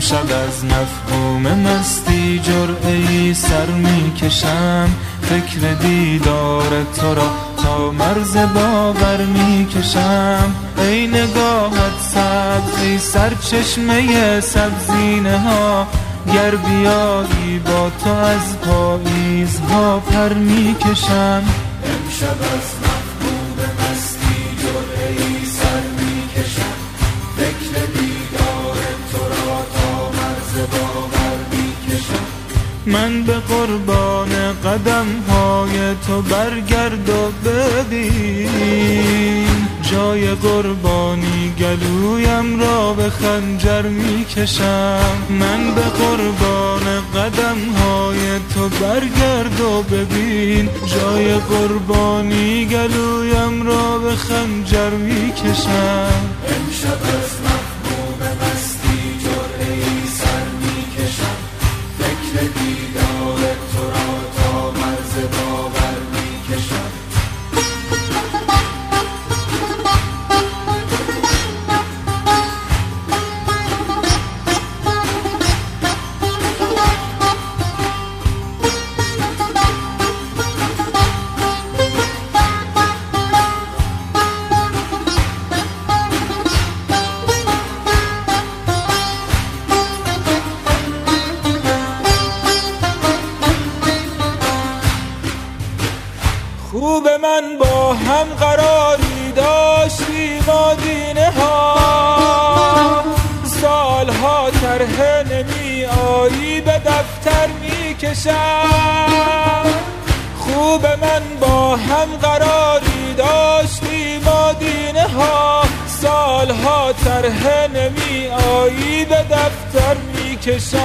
امشب از مفهوم مستی جرعه‌ای سر میکشم، فکر دیدار تو را تا مرز باور میکشم. ای نگاهت سبز، ای سرچشمه سبزینه ها، گر بیایی با تو از پاییزها پر میکشم. امشب از مفهوم مستی جرعه‌ای سر میکشم، فکر دیدار تو را تا مرز باور میکشم. من به قربان قدم های تو برگرد و ببین، جای قربانی گلویم را به خنجر میکشم. من به قربان قدم های تو برگرد و ببین، جای قربانی گلویم را به خنجر میکشم. امشب از مفهوم مستی جرعه‌ای سر میکشم، فکر دیدار تو را تا مرز باور میکشم. خوب من با هم قراری داشتیم آدینه ها، سالها طرح نمی آیی به دفتر می کشم. خوب من با هم قراری داشتیم آدینه ها، سالها طرح نمی آیی به دفتر می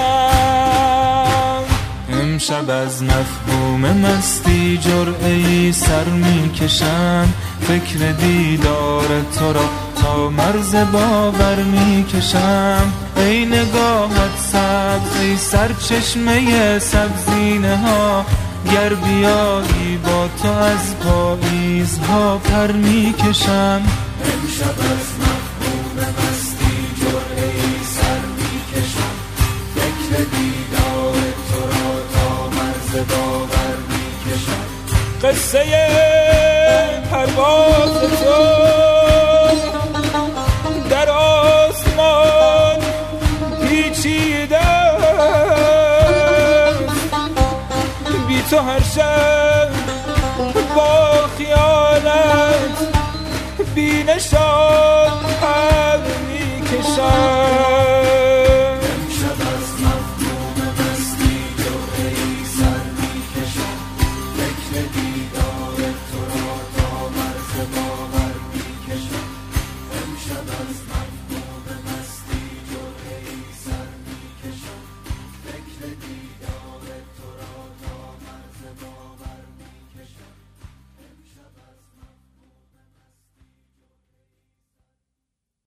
کشم. امشب از مفهوم مستی جرعه‌ای سر میکشم، فکر دیدار تو را تا مرز باور میکشم. ای نگاهت سبز، ای سرچشمه سبزینه ها، گر بیایی با تو از پاییزها پر میکشم. امشب از مفهوم مستی جرعه‌ای سر میکشم، فکر دیدار تو را تا مرز باور میکشم. قصه پرواز تو در آسمان پیچیده است، بی تو هر شب